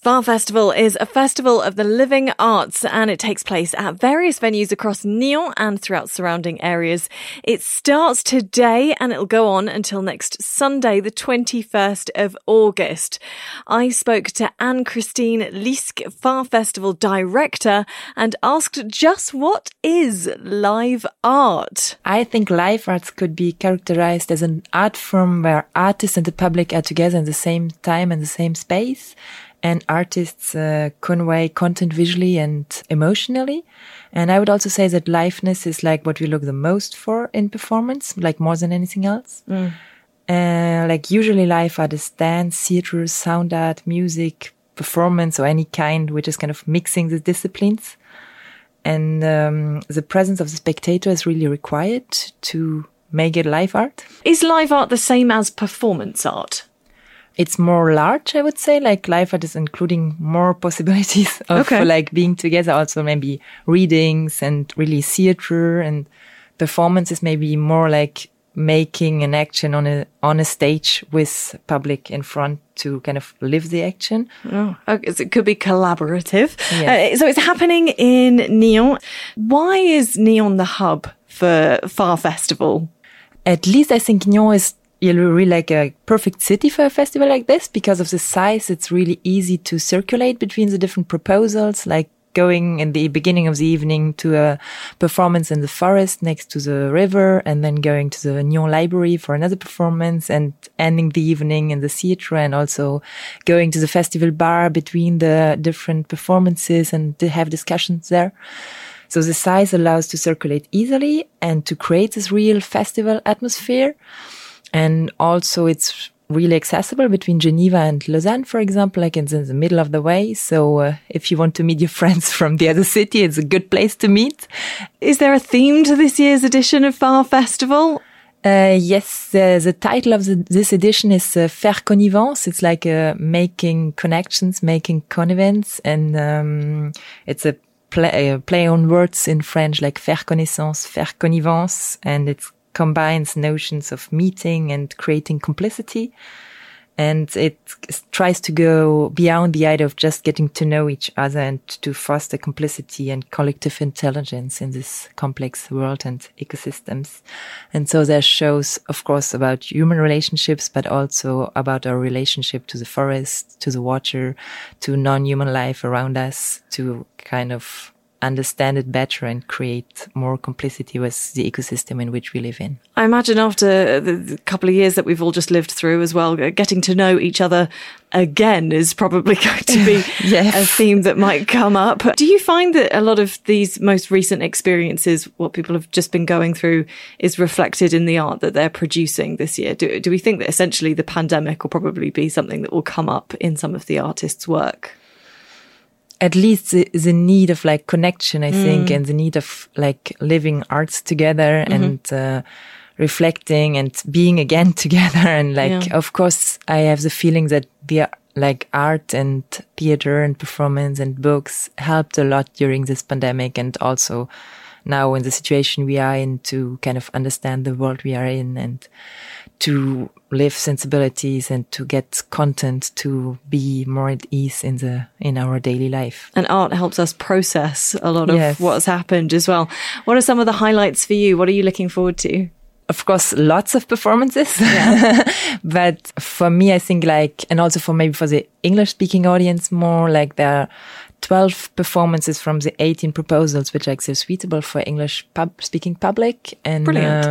Far Festival is a festival of the living arts and it takes place at various venues across Nyon and throughout surrounding areas. It starts today and it'll go on until next Sunday, the 21st of August. I spoke to Anne-Christine Lisk, Far Festival director, and asked just what is live art? I think live arts could be characterized as an art form where artists and the public are together in the same time and the same space. And artists convey content visually and emotionally. And I would also say that liveness is like what we look the most for in performance, like more than anything else. Like usually live art is dance, theater, sound art, music, performance, or any kind which is kind of mixing the disciplines. And the presence of the spectator is really required to make it live art. Is live art the same as performance art? It's more large, I would say. Like live art is including more possibilities of like being together. Also maybe readings and really theater, and performance is maybe more like making an action on a stage with public in front to kind of live the action. Oh, okay. So it could be collaborative. Yes. So it's happening in Nyon. Why is Nyon the hub for Far Festival? At least I think Nyon is really like a perfect city for a festival like this because of the size. It's really easy to circulate between the different proposals, like going in the beginning of the evening to a performance in the forest next to the river, and then going to the Nyon Library for another performance, and ending the evening in the theatre, and also going to the festival bar between the different performances and to have discussions there. So the size allows to circulate easily and to create this real festival atmosphere. And also it's really accessible between Geneva and Lausanne, for example, like it's in the middle of the way. So if you want to meet your friends from the other city, it's a good place to meet. Is there a theme to this year's edition of Far Festival? Yes, the title of this edition is Faire Connivence. It's like making connections, making connivence. And it's a play on words in French, like faire connaissance, faire connivence. And it's combines notions of meeting and creating complicity. And it tries to go beyond the idea of just getting to know each other and to foster complicity and collective intelligence in this complex world and ecosystems. And so there shows, of course, about human relationships, but also about our relationship to the forest, to the water, to non-human life around us, to kind of understand it better and create more complicity with the ecosystem in which we live in. I imagine after the couple of years that we've all just lived through as well, getting to know each other again is probably going to be a theme that might come up. Do you find that a lot of these most recent experiences, what people have just been going through, is reflected in the art that they're producing this year? Do we think that essentially the pandemic will probably be something that will come up in some of the artists' work? At least the need of like connection, I think, and the need of like living arts together and reflecting and being again together. And like, of course, I have the feeling that the like art and theater and performance and books helped a lot during this pandemic, and also now in the situation we are in, to kind of understand the world we are in and to live sensibilities and to get content to be more at ease in our daily life. And art helps us process a lot of what's happened as well. What are some of the highlights for you? What are you looking forward to? Of course, lots of performances. But for me, I think like, and also for maybe for the English speaking audience more, like there are 12 performances from the 18 proposals, which are suitable for English speaking public. And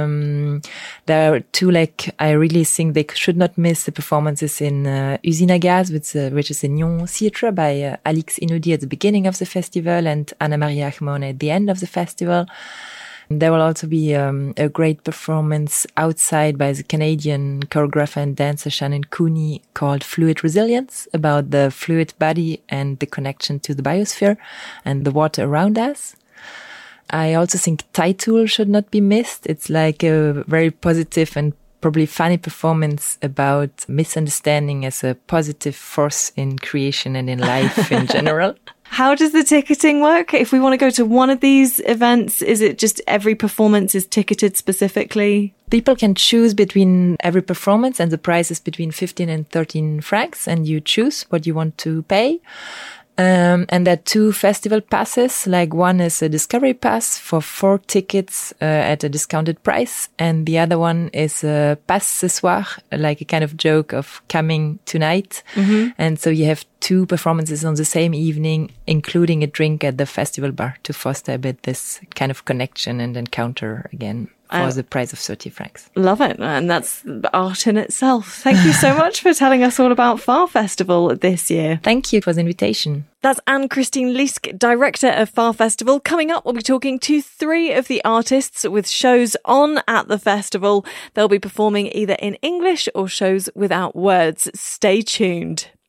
there are two, like, I really think they should not miss the performances in Usine à Gaz, which is a Nyon theatre by Alix Inoudi at the beginning of the festival and Anna Maria Achmon at the end of the festival. There will also be a great performance outside by the Canadian choreographer and dancer Shannon Cooney called Fluid Resilience, about the fluid body and the connection to the biosphere and the water around us. I also think Taitool should not be missed. It's like a very positive and probably funny performance about misunderstanding as a positive force in creation and in life in general. How does the ticketing work? If we want to go to one of these events, is it just every performance is ticketed specifically? People can choose between every performance, and the price is between 15 and 13 francs, and you choose what you want to pay. And there are 2 festival passes. Like one is a discovery pass for 4 tickets at a discounted price. And the other one is a passe ce soir, like a kind of joke of coming tonight. Mm-hmm. And so you have 2 performances on the same evening, including a drink at the festival bar to foster a bit this kind of connection and encounter again. For the price of 30 francs. Love it. And that's art in itself. Thank you so much for telling us all about Phare Festival this year. Thank you for the invitation. That's Anne-Christine Lisk, director of Phare Festival. Coming up, we'll be talking to 3 of the artists with shows on at the festival. They'll be performing either in English or shows without words. Stay tuned.